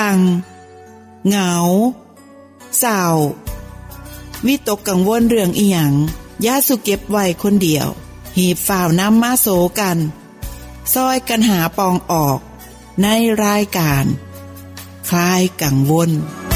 งเหงาเศร้าวิตกกังวลเรื่องอีหยังอย่าสุเก็บไว้คนเดียวหีบฝ่าวนำมาโสกันซอยกันหาปองออกในรายการคลายกังวล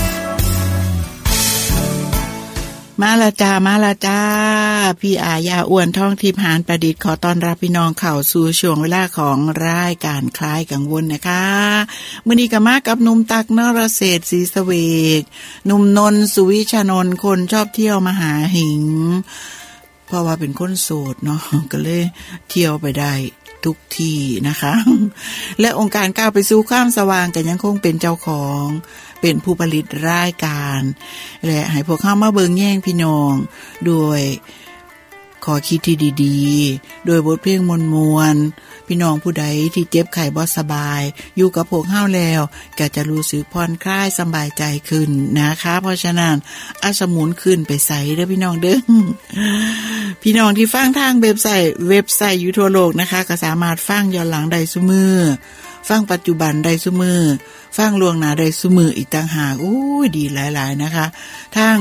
มาละจ้าพี่อายาอ้วนท่องทิพย์หานประดิษฐ์ขอต้อนรับพี่น้องเข้าสู่ช่วงเวลาของรายการคลายกังวลนะคะมื้อนี้ก็มากับหนุ่มตักนรเศรษฐ์ศรีสเวกหนุ่มนนท์สุวิชานนท์คนชอบเที่ยวมหาหิงเพราะว่าเป็นคนโสดเนาะก็เลยเที่ยวไปได้ทุกที่นะคะและองค์การก้าวไปสู่ความสว่างก็ยังคงเป็นเจ้าของเป็นผู้ผลิตรายการและให้พวกเข้ามาเบิ่งแย่งพี่น้องด้วยขอคิดที่ดีๆโดยบทเพลงมวลๆพี่น้องผู้ใดที่เจ็บไข้บ่สบายอยู่กับพวกเฮาแล้วก็จะรู้สึกผ่อนคลายสบายใจขึ้นนะคะเพราะฉะนั้นอาสมุนขึ้นไปใส่เด้อพี่น้องเด้อพี่น้องที่ฟังทางเว็บไซต์อยู่ทั่วโลกนะคะก็สามารถฟังย้อนหลังได้ซุมื้อฟังปัจจุบันได้ซุมื้อฟังล่วงหน้าได้ซุมื้ออีกต่างหากดีหลายๆนะคะทาง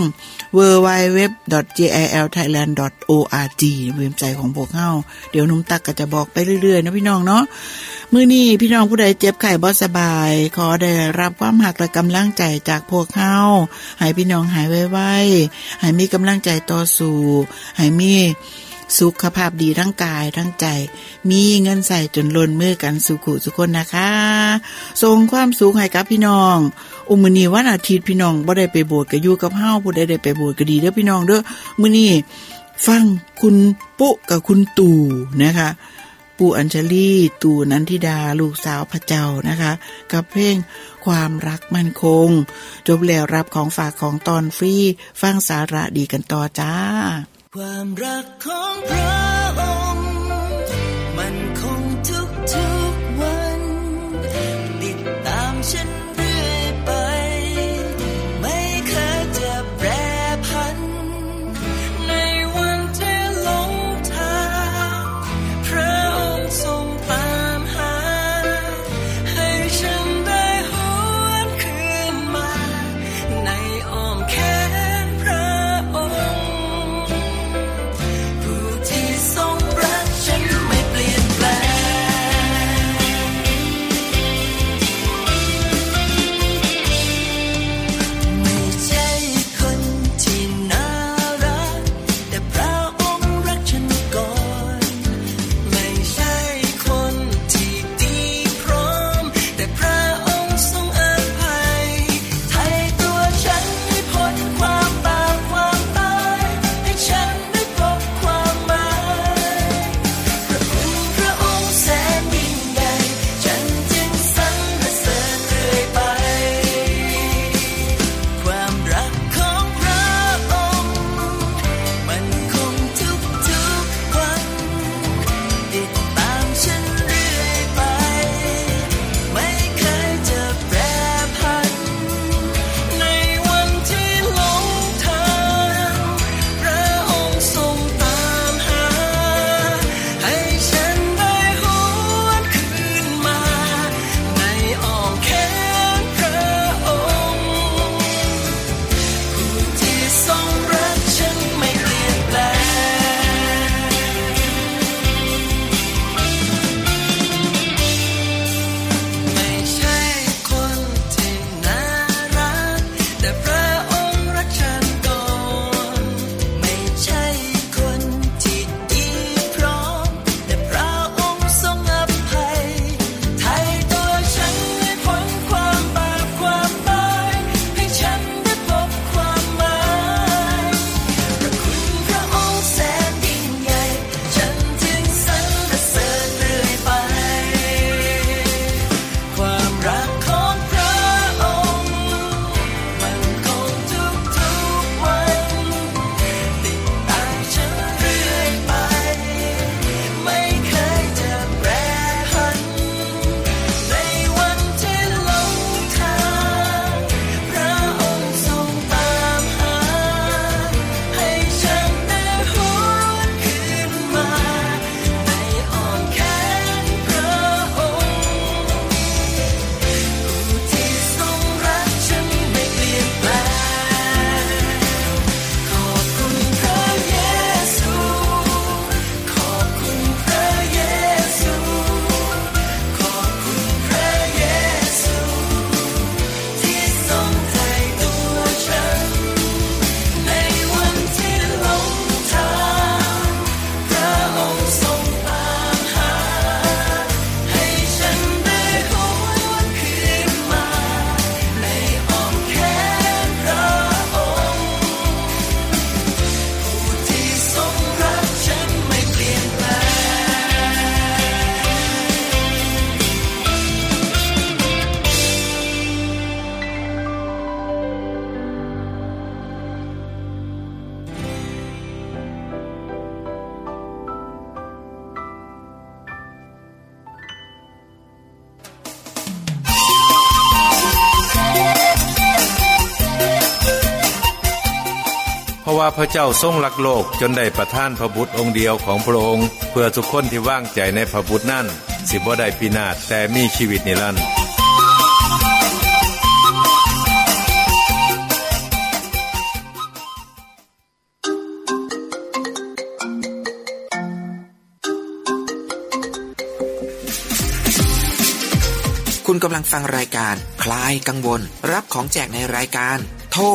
www.jilthailand.org เว็บไซต์ของพวกเฮาเดี๋ยวหนุ่มตักก็จะบอกไปเรื่อยๆนะพี่น้องเนาะมื้อนี้พี่น้องผู้ใดเจ็บไข้บ่สบายขอได้รับความรักและกำลังใจจากพวกเฮาให้พี่น้องหายไวๆให้มีกำลังใจต่อสู้ให้มีสุขภาพดีทั้งกายทั้งใจมีเงินใส่จนล้นมือกันสุขุสุคนนะคะส่งความสุขให้กับพี่น้องมื้อนี้วันอาทิตย์พี่น้องบ่ได้ไปโบสถ์ก็อยู่กับเฮาผู้ใดได้ไปโบสถ์ก็ดีเด้อพี่น้องเด้อมื้อนี้ฟังคุณปุ๊กับคุณตู่นะคะปู่อัญชลีตู่นันทิดาลูกสาวพระเจ้านะคะกับเพลงความรักมั่นคงจบแล้วรับของฝากของตอนฟรีฟังสาระดีกันต่อจ้าความรักของพระองค์มันคงทุกวันติดตามฉันเรื่อยไปไม่เคยจะแปรผันในวันที่หลงทางพระองค์ทรงตามหาให้ฉันได้หวนคืนมาในอ้อมแขนพระองค์ทรงรักเพราะว่าพระเจ้าทรงรักโลกจนได้ประทานพระบุตรองค์เดียวของพระองค์เพื่อทุกคนที่วางใจในพระบุตรนั้นสิบ่ได้พินาศแต่มีชีวิตนิรันดร์คุณกำลังฟังรายการคลายกังวลรับของแจกในรายการโทร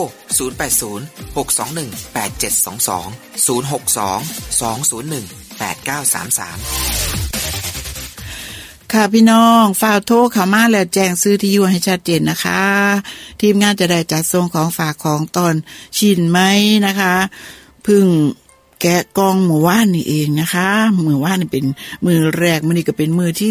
080-621-8722 ค่ะพี่น้องฝากโทรเข้ามาแล้วแจ้งซื้อที่อยู่ให้ชัดเจนนะคะทีมงานจะได้จัดส่งของฝากของตอนชิ้นไหมนะคะพึ่งแกะกล่องเมื่อวานนี่เองนะคะมื้อวานนี่เป็นมื้อแรกมื้อนี้ก็เป็นมื้อที่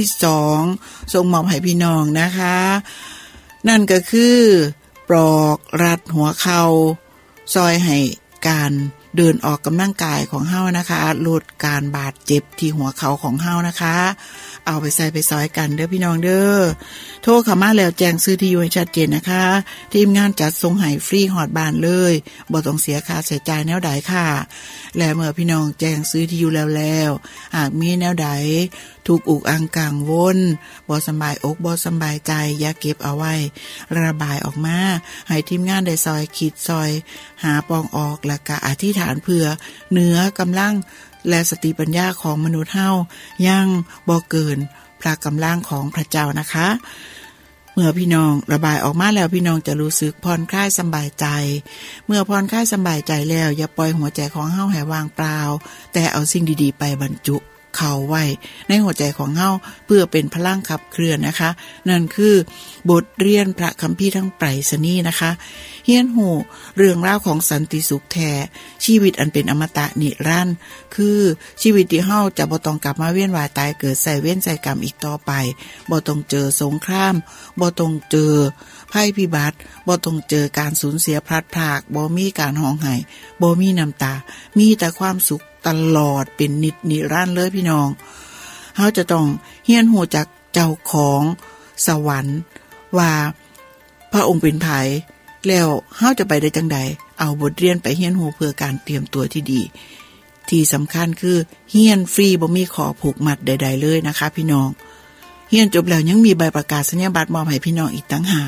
2ส่งมอบให้พี่น้องนะคะนั่นก็คือปลอกรัดหัวเข่าซอยให้การเดินออกกำลังกายของเฮานะคะลดการบาดเจ็บที่หัวเข่าของเฮานะคะเอาไปใส่ไปซอยกันเด้อพี่น้องเด้อโทรเข้ามาแล้วแจ้งซื้อที่อยู่ให้ชัดเจนนะคะทีมงานจัดส่งให้ฟรีฮอดบ้านเลยบ่ต้องเสียค่าใช้จ่ายแนวใดค่ะและเมื่อพี่น้องแจ้งซื้อที่อยู่แล้วหากมีแนวใดถูกอุกอังกังวลบ่สบายอกบ่สบายใจอย่าเก็บเอาไว้ระบายออกมาให้ทีมงานได้ซอยคิดซอยหาปองออกและก็อธิษฐานเพื่อเหนือกำลังและสติปัญญาของมนุษย์เฮายังบ่เกินพระกำลังของพระเจ้านะคะเมื่อพี่น้องระบายออกมาแล้วพี่น้องจะรู้สึกผ่อนคลายสบายใจเมื่อผ่อนคลายสบายใจแล้วอย่าปล่อยหัวใจของเฮาให้ว่างเปล่าแต่เอาสิ่งดีๆไปบรรจุเข้าไว้ในหัวใจของเฮาเพื่อเป็นพลังขับเคลื่อนนะคะนั่นคือบทเรียนพระคัมภีร์ทั้งไตรสนีนะคะเฮียนหูเรื่องราวของสันติสุขแท้ชีวิตอันเป็นอมตะนิรันดร์คือชีวิตที่เฮาจะบ่ต้องกลับมาเวียนว่ายตายเกิดใส่เวรใส่กรรมอีกต่อไปบ่ต้องเจอสงครามบ่ต้องเจอภัยพิบัติบ่ต้องเจอการสูญเสียพลัดพรากบ่มีการร้องไห้บ่มีน้ำตามีแต่ความสุขตลอดเป็นนิรันดร์เลยพี่น้องเฮาจะต้องเฮียนหูจากเจ้าของสวรรค์ว่าพระองค์เป็นไผแล้วเฮาจะไปได้จังใดเอาบทเรียนไปเฮียนหูเพื่อการเตรียมตัวที่ดีที่สำคัญคือเฮียนฟรีบ่มีขอผูกมัดใดๆเลยนะคะพี่น้องเฮียนจบแล้วยังมีใบประกาศนียบัตรมอบให้พี่น้องอีกต่างหาก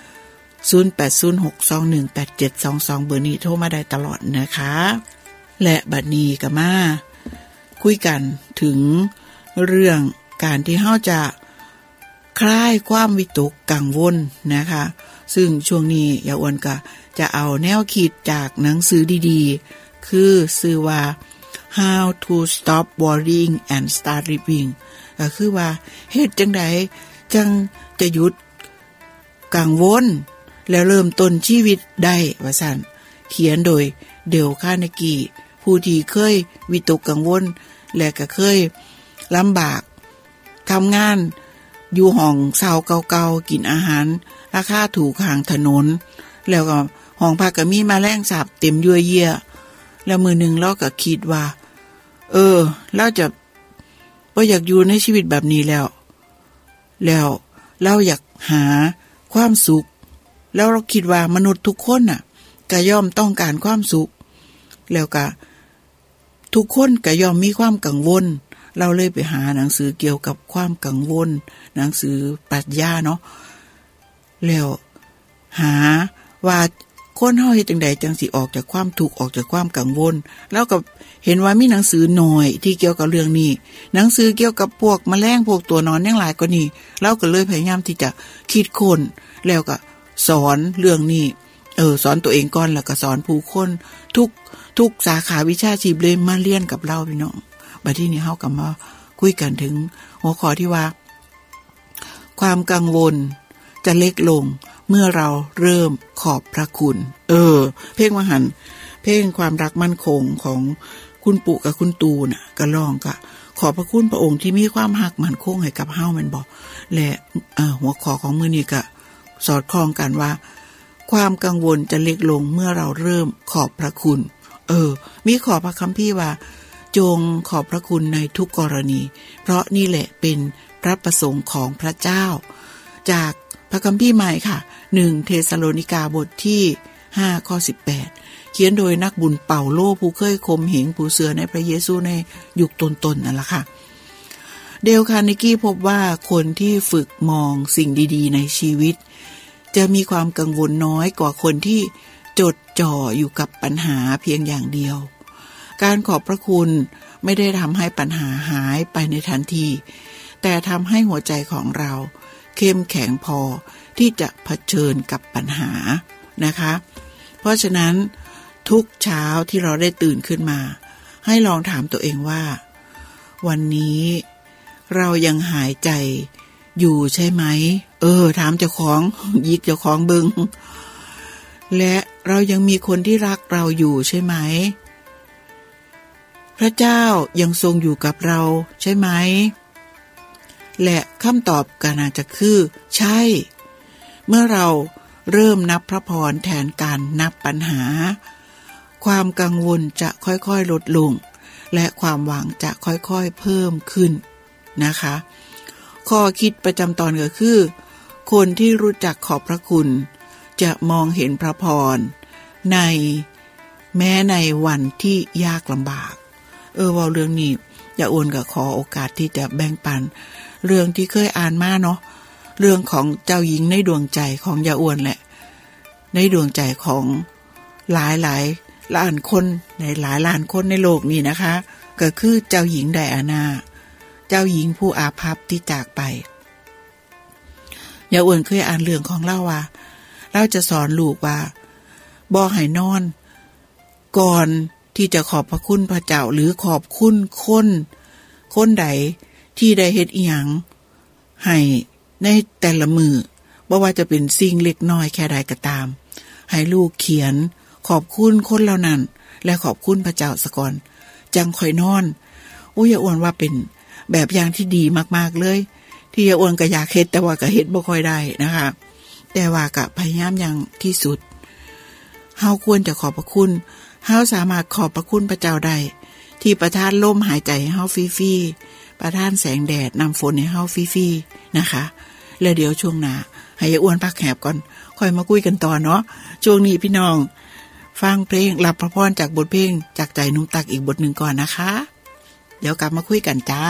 0806218722เบอร์นี้โทรมาได้ตลอดนะคะและบัดนี้ก็มาคุยกันถึงเรื่องการที่เฮาจะคลายความวิตกกังวลนะคะซึ่งช่วงนี้ยายอ้วนก็จะเอาแนวคิดจากหนังสือดีๆคือชื่อว่า How to Stop Worrying and Start Living ก็คือว่าเฮ็ดจังไดจังจะหยุดกังวลแล้วเริ่มต้นชีวิตได้ว่าซั่นเขียนโดยเดลคาร์เนกีผู้ที่เคยวิตกกังวลและก็เคยลำบากทำงานอยู่ห้องเช่าเก่าๆกินอาหารราคาถูกข้างถนนแล้วก็ห้องพักก็มีแมลงสาบเต็มยั่วเยี่ยแล้วมื้อนึงเราก็คิดว่าเราจะบ่อยากอยู่ในชีวิตแบบนี้แล้วเราอยากหาความสุขแล้วเราคิดว่ามนุษย์ทุกคนน่ะก็ย่อมต้องการความสุขแล้วก็ทุกคนก็ย่อมมีความกังวลเราเลยไปหาหนังสือเกี่ยวกับความกังวลหนังสือปรัชญาเนาะแล้วหาว่าคนเฮาเฮ็ดจังไดจังสิออกจากความทุกข์ออกจากความกังวลแล้วก็เห็นว่ามีหนังสือหน่อยที่เกี่ยวกับเรื่องนี้หนังสือเกี่ยวกับพวกแมลงพวกตัวนอนยังหลายกว่านี้เราก็เลยพยายามที่จะคิดค้นแล้วก็สอนเรื่องนี้สอนตัวเองก่อนแล้วก็สอนผู้คนทุกสาขาวิชาชีพเลยมาเรียนกับเราพี่น้องบัดนี้เฮาก็มาคุยกันถึงหัวข้อที่ว่าความกังวลจะเล็กลงเมื่อเราเริ่มขอบพระคุณเพลงว่าหั่นเพลงความรักมั่นคงของคุณปู่กับคุณตูน่ะก็ร้องก็ขอบพระคุณพระองค์ที่มีความรักมั่นคงให้กับเฮาแม่นบ่และหัวข้อของมื้อนี้ก็สอดคล้องกันว่าความกังวลจะเล็กลงเมื่อเราเริ่มขอบพระคุณมีขอพระคัมภีร์ว่าจงขอบพระคุณในทุกกรณีเพราะนี่แหละเป็นพระประสงค์ของพระเจ้าจากพระคัมภีร์ใหม่ค่ะ1เธสะโลนิกาบทที่5ข้อ18 เขียนโดยนักบุญเป่าโลผู้เคยข่มเหงผู้เสือในพระเยซูในยุคต้นๆนั่นล่ะค่ะเดลคาร์เนกี้พบว่าคนที่ฝึกมองสิ่งดีๆในชีวิตจะมีความกังวลน้อยกว่าคนที่จดจ่ออยู่กับปัญหาเพียงอย่างเดียวการขอบพระคุณไม่ได้ทำให้ปัญหาหายไปในทันทีแต่ทำให้หัวใจของเราเข้มแข็งพอที่จะเผชิญกับปัญหานะคะเพราะฉะนั้นทุกเช้าที่เราได้ตื่นขึ้นมาให้ลองถามตัวเองว่าวันนี้เรายังหายใจอยู่ใช่ไหมถามเจ้าของยิกเจ้าของเบิงและเรายังมีคนที่รักเราอยู่ใช่ไหมพระเจ้ายังทรงอยู่กับเราใช่ไหมและคำตอบก็น่าจะคือใช่เมื่อเราเริ่มนับพระพรแทนการนับปัญหาความกังวลจะค่อยๆลดลงและความหวังจะค่อยๆเพิ่มขึ้นนะคะข้อคิดประจำตอนก็คือคนที่รู้จักขอบพระคุณจะมองเห็นพระพรแม้ในวันที่ยากลำบากว่าเรื่องนี้อย่าอ้วนก็ขอโอกาสที่จะแบ่งปันเรื่องที่เคยอ่านมาเนาะเรื่องของเจ้าหญิงในดวงใจของอย่าอ้วนแหละในดวงใจของหลายล้านคนในหลายล้านคนในโลกนี้นะคะก็คือเจ้าหญิงไดอาน่าเจ้าหญิงผู้อาภัพที่จากไปอย่าอ้วนเคยอ่านเรื่องของเล่าว่าเราจะสอนลูกว่าบ่ให้นอนก่อนที่จะขอบพระคุณพระเจ้าหรือขอบคุณคนใดที่ได้เฮ็ดอีหยังให้ในแต่ละมื้อบ่ว่าจะเป็นสิ่งเล็กน้อยแค่ใดก็ตามให้ลูกเขียนขอบคุณคนเหล่านั้นและขอบคุณพระเจ้าซะก่อนจังค่อยนอนอย่าอ้วนว่าเป็นแบบอย่างที่ดีมากๆเลยที่อย่าอ้วนก็อยากเฮ็ดแต่ว่าก็เฮ็ดบ่ค่อยได้นะคะแต่ว่าก็พยายามอย่างที่สุดเฮาควรจะขอบพระคุณเฮาสามารถขอบพระคุณพระเจ้าได้ที่ประทานลมหายใจให้เฮาฟรีๆประทานแสงแดดนำฝนให้เฮาฟรีๆนะคะแล้วเดี๋ยวช่วงหน้าให้ยายอ้วนพักแหบก่อนค่อยมาคุยกันต่อเนาะช่วงนี้พี่น้องฟังเพลงรับพระพรจากบทเพลงจากใจนุ่มตักอีกบทหนึ่งก่อนนะคะเดี๋ยวกลับมาคุยกันจ้า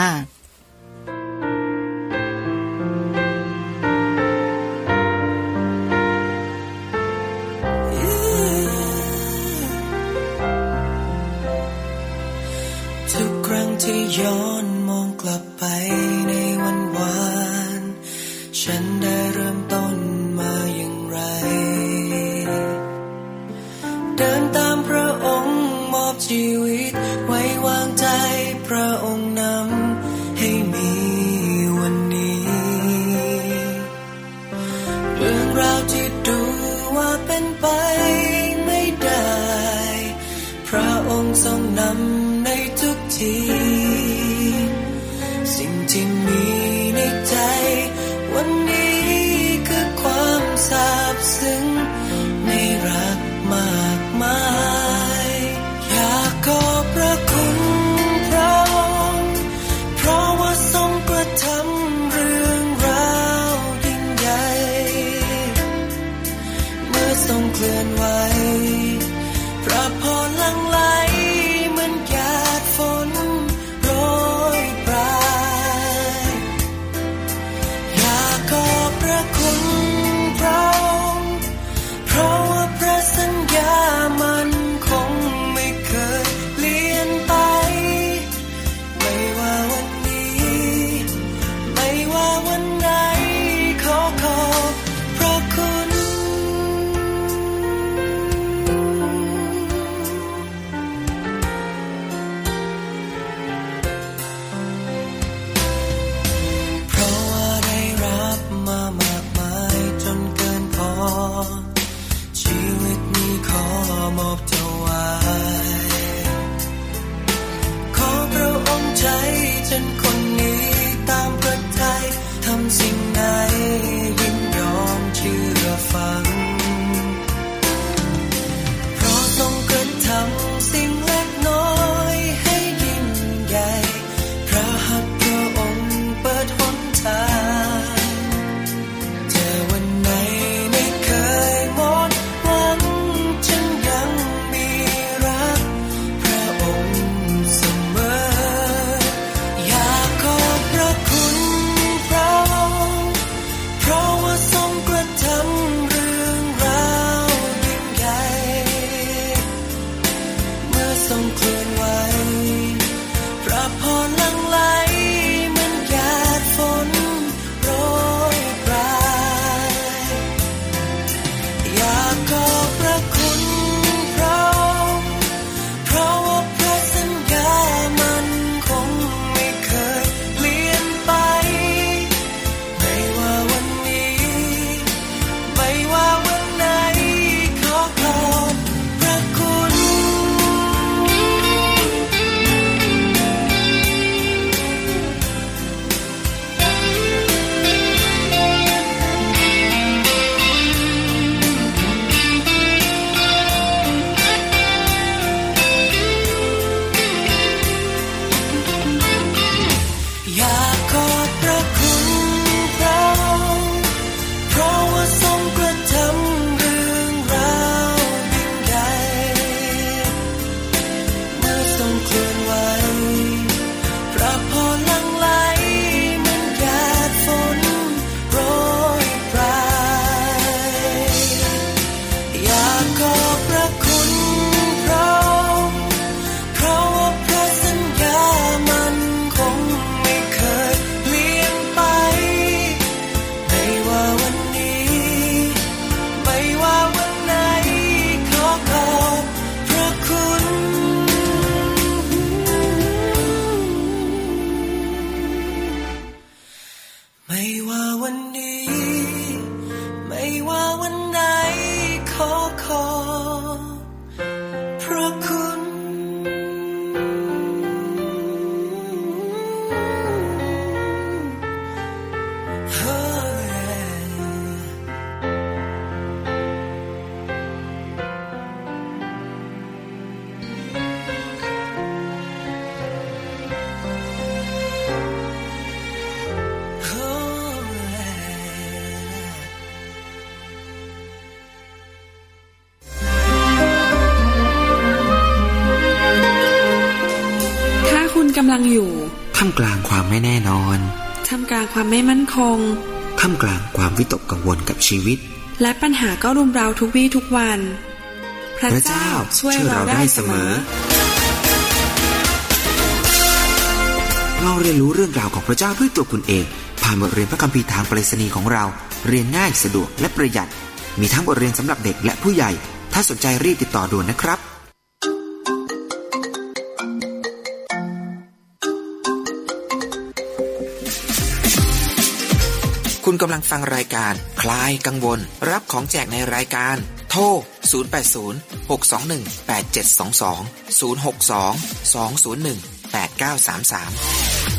ที่ย้อนมองกลับไปในวันวานฉันได้เริ่มต้นมาอย่างไรเดินตามพระองค์มอบชีวิตไว้วางใจพระองค์นำให้มีวันนี้เรื่องราวที่ดูว่าเป็นไปไม่ได้พระองค์ทรงนำในทุกทีสิ่งที่มีในใจวันนี้คือความซาบซึ้งในรักมากมายอยากขอบพระคุณพระองค์เพราะว่าทรงกระทำเรื่องราวยิ่งใหญ่เมื่อทรงเคลื่อนไหวพระพรหลั่งไหลเหมือนหยาดฝนโรยปลายทรงเคลื่อนไหวพระพรหลั่งไหลเหมือนหยาดฝนโปรยปรายอยากขอบพระคุณพระองค์เพราะว่าพระสัญญามันคงไม่เคยเปลี่ยนไปไม่ว่าวันนี้ไม่ว่าวันไหนขอขอบพระคุณอยากขอบพระคุณพระองค์เพราะว่าทรงกระทำเรื่องราวยิ่งใหญ่เมื่อทรงเคลื่อนไหวพระพรหลั่งไหลเหมือนหยาดฝนโปรยปรายอยากขอบพระคุณพระองค์เพราะว่าพระสัญญามันคงไม่เคยเปลี่ยนไปไม่ว่าวันนี้ไม่ว่าวันไหนขอขอบพระคุณไม่ว่าวันนี้ไม่ว่าวันไหนขอขอบพระคุณถ้าคุณกำลังอยู่ท่ามกลางความไม่แน่นอนท่ามกลางความไม่มั่นคงท่ามกลางความวิตกกังวลกับชีวิตและปัญหาก็รุมเร้าทุกวี่ทุกวัน พระเจ้าช่วยเราได้เสมอเราเรียนรู้เรื่องราวของพระเจ้าด้วยตัวคุณเองผ่านบทเรียนพระคัมภีร์ทางไปรษณีย์ของเราเรียนง่ายสะดวกและประหยัดมีทั้งบทเรียนสำหรับเด็กและผู้ใหญ่ถ้าสนใจรีบติดต่อด่วนนะครับคุณกำลังฟังรายการคลายกังวลรับของแจกในรายการโทร080 621 8722 062 201 8933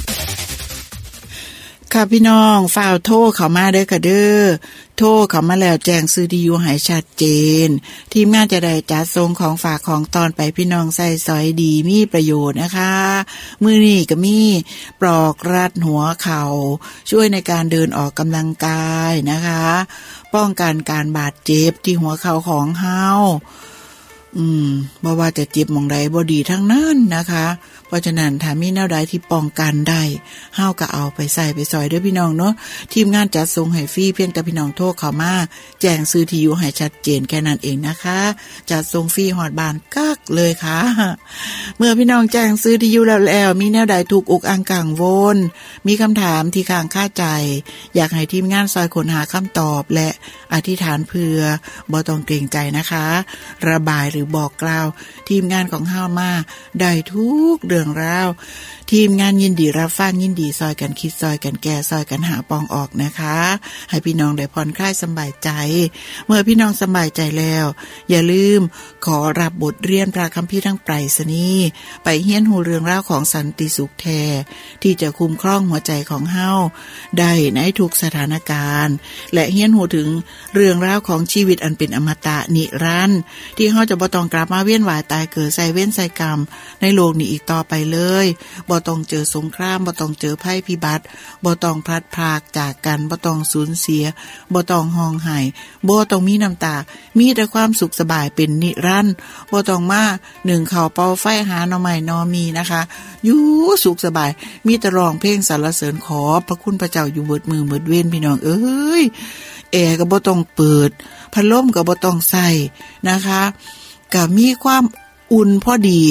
ค่ะพี่น้องฝ่าวโทรเข้ามาเด้อค่ะเด้อโทรเข้ามาแล้วแจ้งซื้อที่อยู่ให้ชัดเจนทีมงานจะได้จัดส่งของฝากของตอนไปพี่น้องใส่ซอยดีมีประโยชน์นะคะมื้อนี้ก็มีปลอกรัดหัวเข่าช่วยในการเดินออกกำลังกายนะคะป้องกันการบาดเจ็บที่หัวเข่าของเฮาบ่ว่าจะเจ็บหม่องใดบ่ดีทั้งนั้นนะคะเพราะฉะนั้นถ้ามีแนวใดที่ป้องกันได้เฮาก็เอาไปใส่ไปซอยเด้อพี่น้องเนาะทีมงานจัดส่งให้ฟรีเพียงแต่พี่น้องโทรเข้ามาแจ้งซื้อที่อยู่ให้ชัดเจนแค่นั้นเองนะคะจัดส่งฟรีฮอดบ้านกักเลยค่ะเมื่อพี่น้องแจ้งซื้อที่อยู่แล้วมีแนวใดถูกอกอังกังวลมีคำถามที่ค้างคาใจอยากให้ทีมงานซอยค้นหาคำตอบและอธิษฐานเพื่อบ่ต้องเกรงใจนะคะระบายหรือบอกกล่าวทีมงานของเฮามาได้ทุกเรื่องราวทีมงานยินดีรับฟังยินดีซอยกันคิดซอยกันแก้ซอยกันหาปองออกนะคะให้พี่น้องได้ผ่อนคลายสบายใจเมื่อพี่น้องสบายใจแล้วอย่าลืมขอรับบทเรียนพระคัมภีร์ทางไปรษณีย์ไปเฮียนหูเรื่องราวของสันติสุขแท้ที่จะคุ้มครองหัวใจของเฮาได้ในทุกสถานการณ์และเฮียนหูถึงเรื่องราวของชีวิตอันเป็นอมตะนิรันดร์ที่เฮาจะบ่ต้องกลับมาเวียนว่ายตายเกิดใส่เว้นใส่กรรมในโลกนี้อีกต่อไปเลยบ่ต้องเจอสงครามบ่ต้องเจอภัยพิบัติบ่ต้องพลัดพรากจากกันบ่ต้องสูญเสียบ่ต้องร้องไห้บ่ต้องมีน้ำตามีแต่ความสุขสบายเป็นนิรันดร์บ่ต้องมานึ่งข้าวเป่าไฟหาหน่อไม้หน่อมีนะคะอยู่สุขสบายมีแต่ร้องเพลงสรรเสริญขอบพระคุณพระเจ้าอยู่เบิดมือเบิดเว้นพี่น้องเอ้ยแอร์ก็บ่ต้องเปิดพัดลมก็บ่ต้องใส่นะคะก็มีความอุ่นพอดี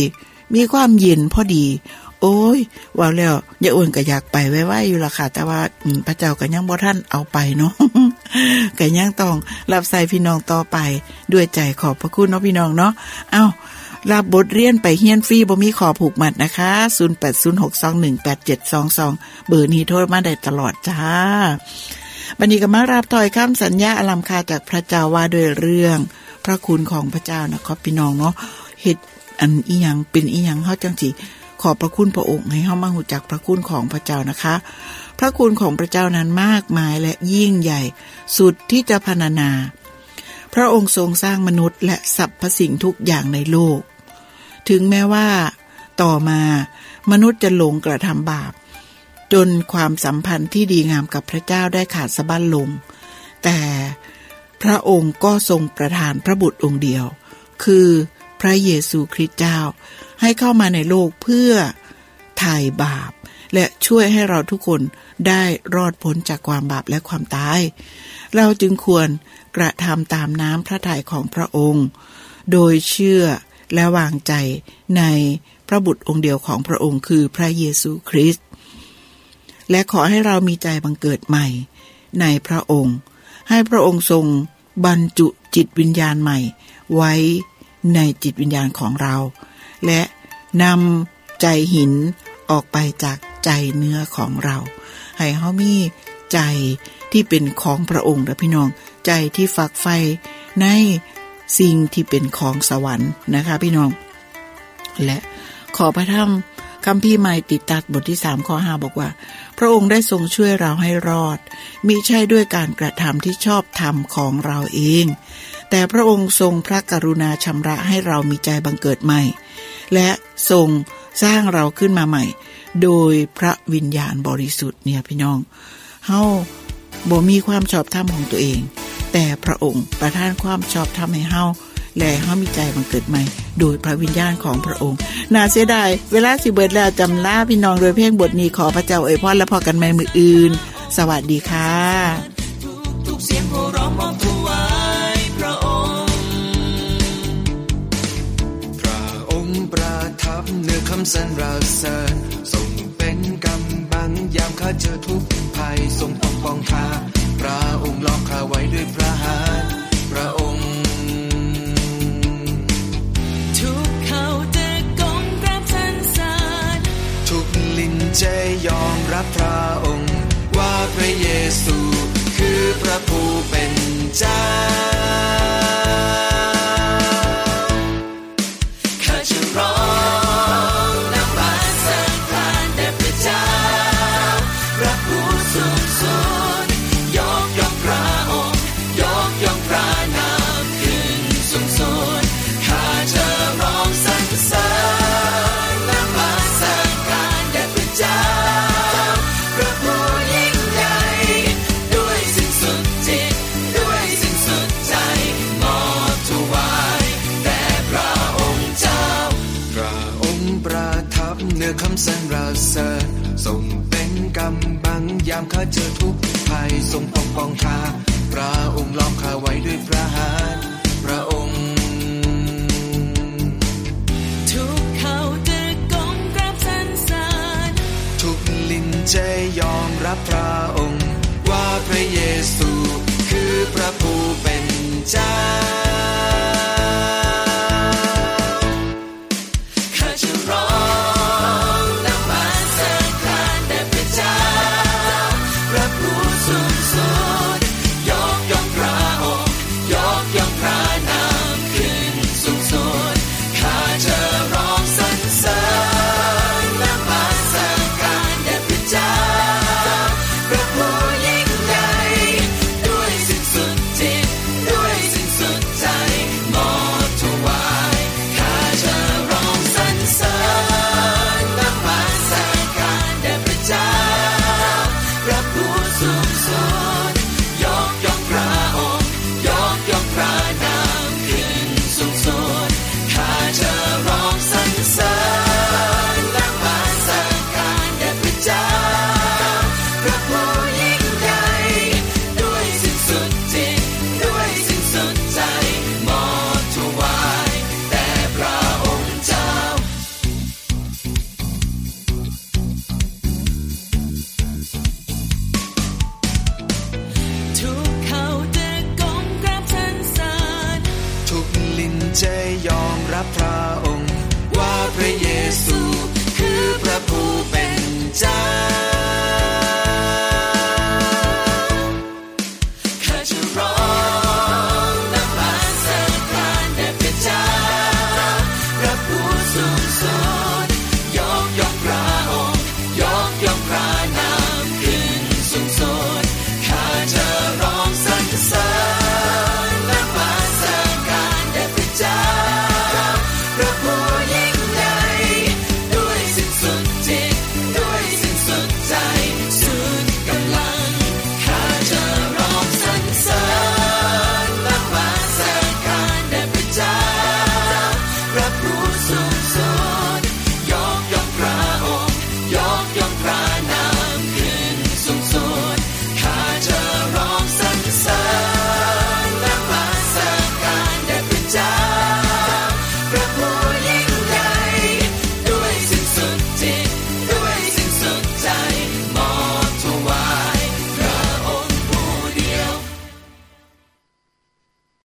มีความเย็นพอดีโอ้ยว่าแล้วอย่าอ้วนก็อยากไปไว้ๆอยู่ล่ะค่ะแต่ว่าพระเจ้าก็ยังบ่ทันเอาไปเนาะ ก็ยังต้องรับใส่พี่น้องต่อไปด้วยใจขอบพระคุณเนาะพี่น้องเนาะเอ้ารับบทเรียนไปเรียนฟรีบ่มีขอผูกมัดนะคะ0806218722เบอร์นี้โทรมาได้ตลอดจ้าบัดนี้ก็มารับถ้อยคำสัญญาอลัมคาจากพระเจ้าว่าด้วยเรื่องพระคุณของพระเจ้านะครับพี่น้องเนาะเฮ็ดอันอีหยังเป็นอีหยังเฮาจังสิขอบพระคุณพระองค์ให้เฮามารู้จักพระคุณของพระเจ้านะคะพระคุณของพระเจ้านั้นมากมายและยิ่งใหญ่สุดที่จะพรรณนาพระองค์ทรงสร้างมนุษย์และสรรพสิ่งทุกอย่างในโลกถึงแม้ว่าต่อมามนุษย์จะหลงกระทำบาปจนความสัมพันธ์ที่ดีงามกับพระเจ้าได้ขาดสะบั้นลงแต่พระองค์ก็ทรงประทานพระบุตรองค์เดียวคือพระเยซูคริสต์เจ้าให้เข้ามาในโลกเพื่อไถ่บาปและช่วยให้เราทุกคนได้รอดพ้นจากความบาปและความตายเราจึงควรกระทำตามน้ำพระทัยของพระองค์โดยเชื่อและวางใจในพระบุตรองค์เดียวของพระองค์คือพระเยซูคริสต์และขอให้เรามีใจบังเกิดใหม่ในพระองค์ให้พระองค์ทรงบรรจุจิตวิญญาณใหม่ไว้ในจิตวิญญาณของเราและนำใจหินออกไปจากใจเนื้อของเราให้เฮามีใจที่เป็นของพระองค์นะพี่น้องใจที่ฝักใฝ่ในสิ่งที่เป็นของสวรรค์นะคะพี่น้องและขอพระธรรมคัมภีร์ใหม่ติดตัดบทที่3ข้อ5บอกว่าพระองค์ได้ทรงช่วยเราให้รอดมิใช่ด้วยการกระทำที่ชอบธรรมของเราเองแต่พระองค์ทรงพระกรุณาชำระให้เรามีใจบังเกิดใหม่และทรงสร้างเราขึ้นมาใหม่โดยพระวิญญาณบริสุทธิ์เนี่ยพี่น้องเฮาบ่มีความชอบธรรมของตัวเองแต่พระองค์ประทานความชอบธรรมให้เฮาและเฮามีใจบังเกิดใหม่โดยพระวิญญาณของพระองค์น่าเสียดายเวลาสิเบิดแล้วจำลาพี่น้องโดยเพลงบทนี้ขอพระเจ้าอวยพรและพบกันใหม่มื้ออื่นสวัสดีค่ะทุกเสียงโห่ร้องมอบถวายพระองค์พระองค์ประทับเหนือคำสรรเสริญทรงเป็นกำบังยามข้าเจอทุกภัยทรงปกป้องข้าพระองค์ล้อมข้าไว้ด้วยพระหัตถ์พระองค์ทุกเขาจะก้มกราบสรรเสริญทุกลิ้นจะยอมรับพระองค์ว่าพระเยซูคือพระผู้เป็นเจ้าข้าจะร้องนมัสการแด่พระเจ้าพระผู้สูงสุดยกย่องพระองค์ยกย่องพระนามขึ้นสูงสุดข้าจะร้องสรรเสริญนมัสการแด่พระเจ้าพระผู้ยิ่งใหญ่ด้วยสิ้นสุดจิตด้วยสิ้นสุดใจมอบถวายแด่พระองค์เจ้าพระองค์ประทับเหนือคำสรรเสริญทรงเป็นกำบังยามข้าเจอทุกภัยทรงปกป้องข้าพระองค์ล้อมข้าไว้ด้วยพระหัตถ์พระองค์ทุกเขาจะก้มกราบสรรเสริญทุกลิ้นจะยอมรับพระองค์ว่าพระเยซูคือพระผู้เป็นเจ้าข้าจะร้อง